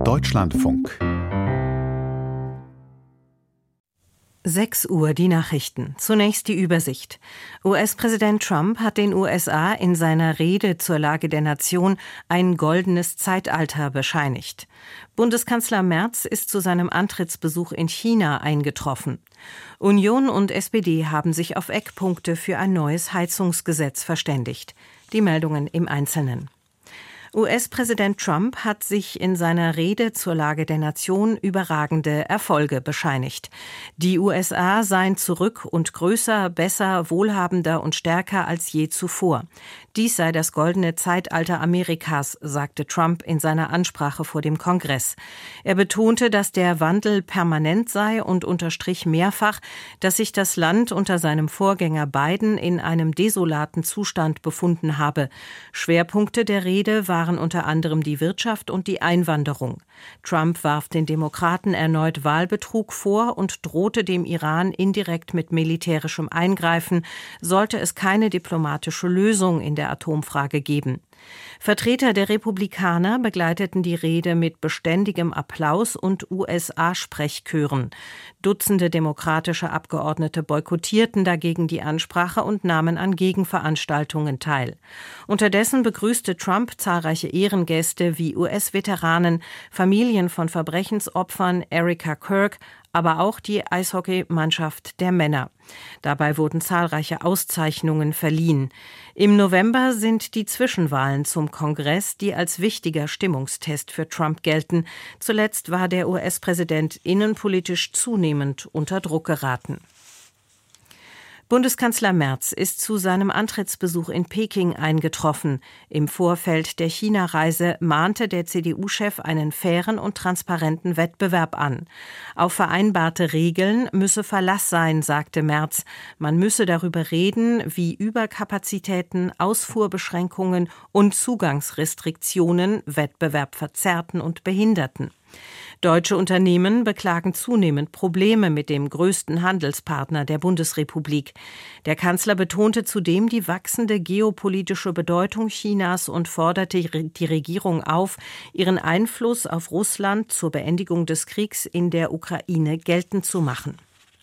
Deutschlandfunk. 6 Uhr die Nachrichten. Zunächst die Übersicht. US-Präsident Trump hat den USA in seiner Rede zur Lage der Nation ein goldenes Zeitalter bescheinigt. Bundeskanzler Merz ist zu seinem Antrittsbesuch in China eingetroffen. Union und SPD haben sich auf Eckpunkte für ein neues Heizungsgesetz verständigt. Die Meldungen im Einzelnen. US-Präsident Trump hat sich in seiner Rede zur Lage der Nation überragende Erfolge bescheinigt. Die USA seien zurück und größer, besser, wohlhabender und stärker als je zuvor. Dies sei das goldene Zeitalter Amerikas, sagte Trump in seiner Ansprache vor dem Kongress. Er betonte, dass der Wandel permanent sei und unterstrich mehrfach, dass sich das Land unter seinem Vorgänger Biden in einem desolaten Zustand befunden habe. Schwerpunkte der Rede waren unter anderem die Wirtschaft und die Einwanderung. Trump warf den Demokraten erneut Wahlbetrug vor und drohte dem Iran indirekt mit militärischem Eingreifen, sollte es keine diplomatische Lösung in der Atomfrage geben. Vertreter der Republikaner begleiteten die Rede mit beständigem Applaus und USA-Sprechchören. Dutzende demokratische Abgeordnete boykottierten dagegen die Ansprache und nahmen an Gegenveranstaltungen teil. Unterdessen begrüßte Trump zahlreiche Ehrengäste wie US-Veteranen, Familien von Verbrechensopfern, Erica Kirk, aber auch die Eishockeymannschaft der Männer. Dabei wurden zahlreiche Auszeichnungen verliehen. Im November sind die Zwischenwahlen zum Kongress, die als wichtiger Stimmungstest für Trump gelten. Zuletzt war der US-Präsident innenpolitisch zunehmend unter Druck geraten. Bundeskanzler Merz ist zu seinem Antrittsbesuch in Peking eingetroffen. Im Vorfeld der China-Reise mahnte der CDU-Chef einen fairen und transparenten Wettbewerb an. Auf vereinbarte Regeln müsse Verlass sein, sagte Merz. Man müsse darüber reden, wie Überkapazitäten, Ausfuhrbeschränkungen und Zugangsrestriktionen Wettbewerb verzerrten und behinderten. Deutsche Unternehmen beklagen zunehmend Probleme mit dem größten Handelspartner der Bundesrepublik. Der Kanzler betonte zudem die wachsende geopolitische Bedeutung Chinas und forderte die Regierung auf, ihren Einfluss auf Russland zur Beendigung des Kriegs in der Ukraine geltend zu machen.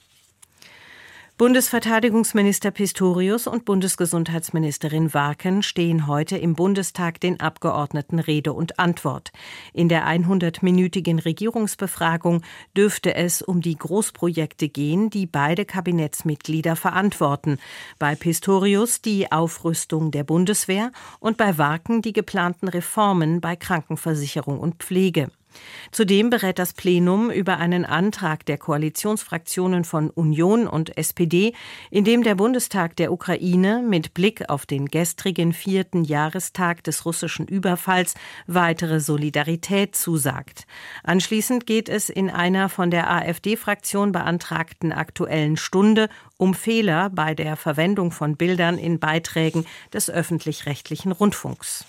Bundesverteidigungsminister Pistorius und Bundesgesundheitsministerin Warken stehen heute im Bundestag den Abgeordneten Rede und Antwort. In der 100-minütigen Regierungsbefragung dürfte es um die Großprojekte gehen, die beide Kabinettsmitglieder verantworten. Bei Pistorius die Aufrüstung der Bundeswehr und bei Warken die geplanten Reformen bei Krankenversicherung und Pflege. Zudem berät das Plenum über einen Antrag der Koalitionsfraktionen von Union und SPD, in dem der Bundestag der Ukraine mit Blick auf den gestrigen 4. Jahrestag des russischen Überfalls weitere Solidarität zusagt. Anschließend geht es in einer von der AfD-Fraktion beantragten Aktuellen Stunde um Fehler bei der Verwendung von Bildern in Beiträgen des öffentlich-rechtlichen Rundfunks.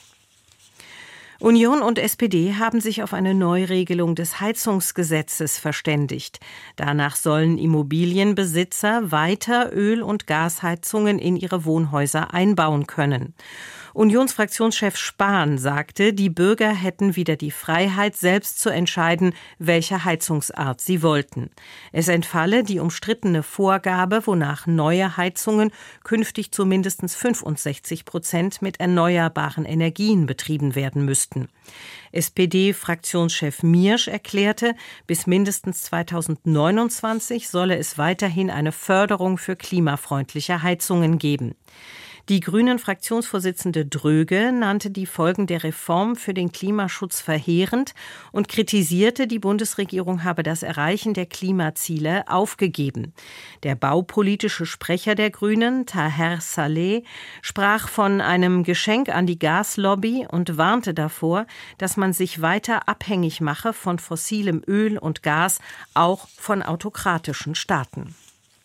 Union und SPD haben sich auf eine Neuregelung des Heizungsgesetzes verständigt. Danach sollen Immobilienbesitzer weiter Öl- und Gasheizungen in ihre Wohnhäuser einbauen können. Unionsfraktionschef Spahn sagte, die Bürger hätten wieder die Freiheit, selbst zu entscheiden, welche Heizungsart sie wollten. Es entfalle die umstrittene Vorgabe, wonach neue Heizungen künftig zu mindestens 65% mit erneuerbaren Energien betrieben werden müssten. SPD-Fraktionschef Miersch erklärte, bis mindestens 2029 solle es weiterhin eine Förderung für klimafreundliche Heizungen geben. Die Grünen-Fraktionsvorsitzende Dröge nannte die Folgen der Reform für den Klimaschutz verheerend und kritisierte, die Bundesregierung habe das Erreichen der Klimaziele aufgegeben. Der baupolitische Sprecher der Grünen, Taher Saleh, sprach von einem Geschenk an die Gaslobby und warnte davor, dass man sich weiter abhängig mache von fossilem Öl und Gas, auch von autokratischen Staaten.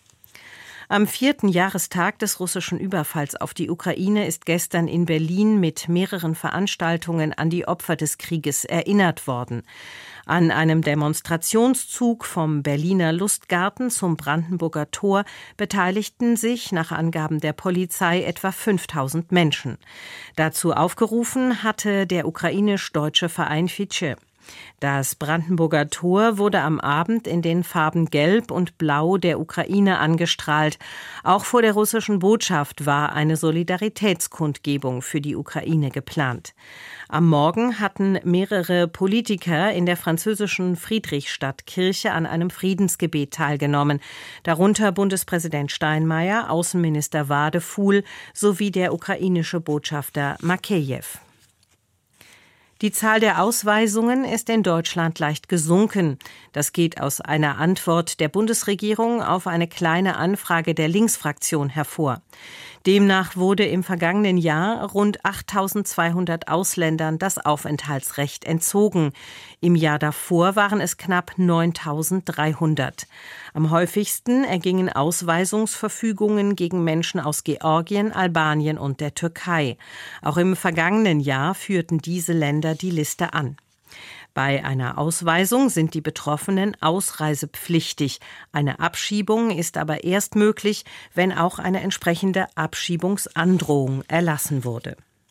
Am 4. Jahrestag des russischen Überfalls auf die Ukraine ist gestern in Berlin mit mehreren Veranstaltungen an die Opfer des Krieges erinnert worden. An einem Demonstrationszug vom Berliner Lustgarten zum Brandenburger Tor beteiligten sich nach Angaben der Polizei etwa 5.000 Menschen. Dazu aufgerufen hatte der ukrainisch-deutsche Verein Fidsche. Das Brandenburger Tor wurde am Abend in den Farben Gelb und Blau der Ukraine angestrahlt. Auch vor der russischen Botschaft war eine Solidaritätskundgebung für die Ukraine geplant. Am Morgen hatten mehrere Politiker in der französischen Friedrichstadtkirche an einem Friedensgebet teilgenommen, darunter Bundespräsident Steinmeier, Außenminister Wadefuhl sowie der ukrainische Botschafter Makejew. Die Zahl der Ausweisungen ist in Deutschland leicht gesunken. Das geht aus einer Antwort der Bundesregierung auf eine kleine Anfrage der Linksfraktion hervor. Demnach wurde im vergangenen Jahr rund 8.200 Ausländern das Aufenthaltsrecht entzogen. Im Jahr davor waren es knapp 9.300. Am häufigsten ergingen Ausweisungsverfügungen gegen Menschen aus Georgien, Albanien und der Türkei. Auch im vergangenen Jahr führten diese Länder die Liste an. Bei einer Ausweisung sind die Betroffenen ausreisepflichtig. Eine Abschiebung ist aber erst möglich, wenn auch eine entsprechende Abschiebungsandrohung erlassen wurde.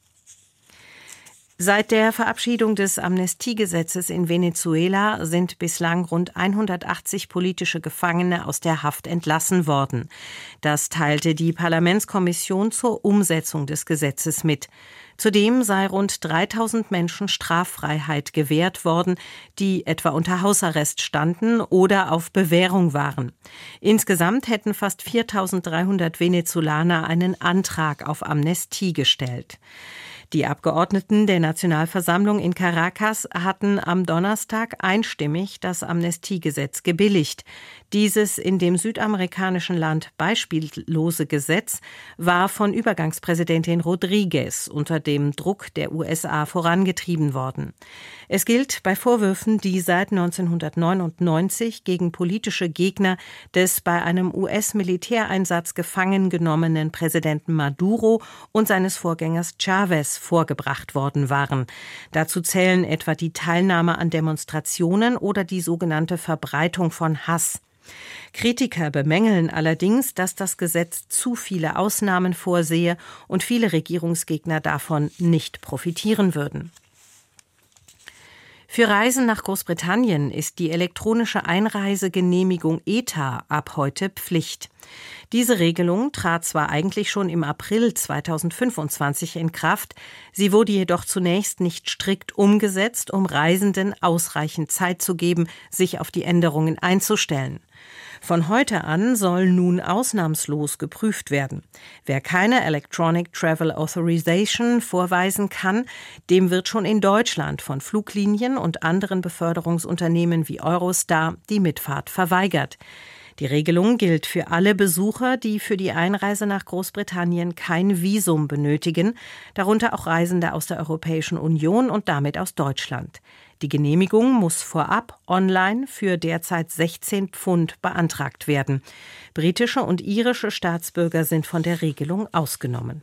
Seit der Verabschiedung des Amnestiegesetzes in Venezuela sind bislang rund 180 politische Gefangene aus der Haft entlassen worden. Das teilte die Parlamentskommission zur Umsetzung des Gesetzes mit. Zudem sei rund 3.000 Menschen Straffreiheit gewährt worden, die etwa unter Hausarrest standen oder auf Bewährung waren. Insgesamt hätten fast 4.300 Venezolaner einen Antrag auf Amnestie gestellt. Die Abgeordneten der Nationalversammlung in Caracas hatten am Donnerstag einstimmig das Amnestiegesetz gebilligt. Dieses in dem südamerikanischen Land beispiellose Gesetz war von Übergangspräsidentin Rodriguez unter dem Druck der USA vorangetrieben worden. Es gilt bei Vorwürfen, die seit 1999 gegen politische Gegner des bei einem US-Militäreinsatz gefangen genommenen Präsidenten Maduro und seines Vorgängers Chavez vorgebracht worden waren. Dazu zählen etwa die Teilnahme an Demonstrationen oder die sogenannte Verbreitung von Hass. Kritiker bemängeln allerdings, dass das Gesetz zu viele Ausnahmen vorsehe und viele Regierungsgegner davon nicht profitieren würden. Für Reisen nach Großbritannien ist die elektronische Einreisegenehmigung ETA ab heute Pflicht. Diese Regelung trat zwar eigentlich schon im April 2025 in Kraft, sie wurde jedoch zunächst nicht strikt umgesetzt, um Reisenden ausreichend Zeit zu geben, sich auf die Änderungen einzustellen. Von heute an soll nun ausnahmslos geprüft werden. Wer keine Electronic Travel Authorization vorweisen kann, dem wird schon in Deutschland von Fluglinien und anderen Beförderungsunternehmen wie Eurostar die Mitfahrt verweigert. Die Regelung gilt für alle Besucher, die für die Einreise nach Großbritannien kein Visum benötigen, darunter auch Reisende aus der Europäischen Union und damit aus Deutschland. Die Genehmigung muss vorab online für derzeit 16 Pfund beantragt werden. Britische und irische Staatsbürger sind von der Regelung ausgenommen.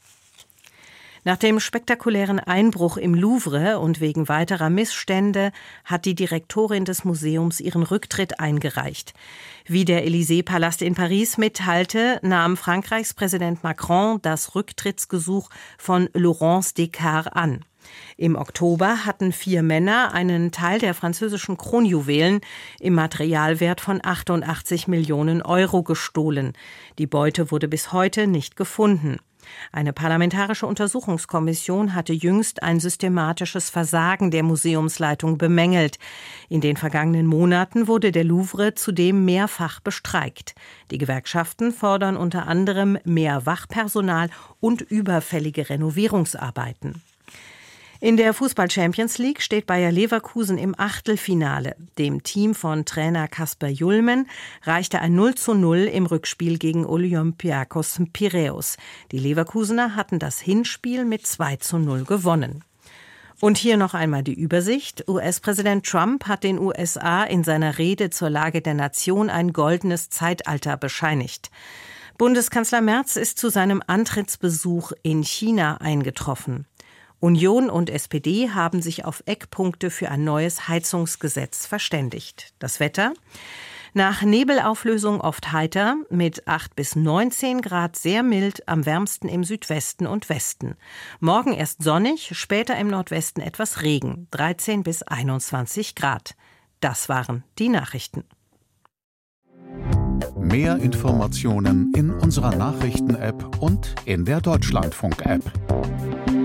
Nach dem spektakulären Einbruch im Louvre und wegen weiterer Missstände hat die Direktorin des Museums ihren Rücktritt eingereicht. Wie der Élysée-Palast in Paris mitteilte, nahm Frankreichs Präsident Macron das Rücktrittsgesuch von Laurence Descartes an. Im Oktober hatten 4 Männer einen Teil der französischen Kronjuwelen im Materialwert von 88 Millionen Euro gestohlen. Die Beute wurde bis heute nicht gefunden. Eine parlamentarische Untersuchungskommission hatte jüngst ein systematisches Versagen der Museumsleitung bemängelt. In den vergangenen Monaten wurde der Louvre zudem mehrfach bestreikt. Die Gewerkschaften fordern unter anderem mehr Wachpersonal und überfällige Renovierungsarbeiten. In der Fußball-Champions League steht Bayer Leverkusen im Achtelfinale. Dem Team von Trainer Kasper Julmen reichte ein 0:0 im Rückspiel gegen Olympiakos Piräus. Die Leverkusener hatten das Hinspiel mit 2:0 gewonnen. Und hier noch einmal die Übersicht. US-Präsident Trump hat den USA in seiner Rede zur Lage der Nation ein goldenes Zeitalter bescheinigt. Bundeskanzler Merz ist zu seinem Antrittsbesuch in China eingetroffen. Union und SPD haben sich auf Eckpunkte für ein neues Heizungsgesetz verständigt. Das Wetter: Nach Nebelauflösung oft heiter, mit 8 bis 19 Grad sehr mild, am wärmsten im Südwesten und Westen. Morgen erst sonnig, später im Nordwesten etwas Regen, 13 bis 21 Grad. Das waren die Nachrichten. Mehr Informationen in unserer Nachrichten-App und in der Deutschlandfunk-App.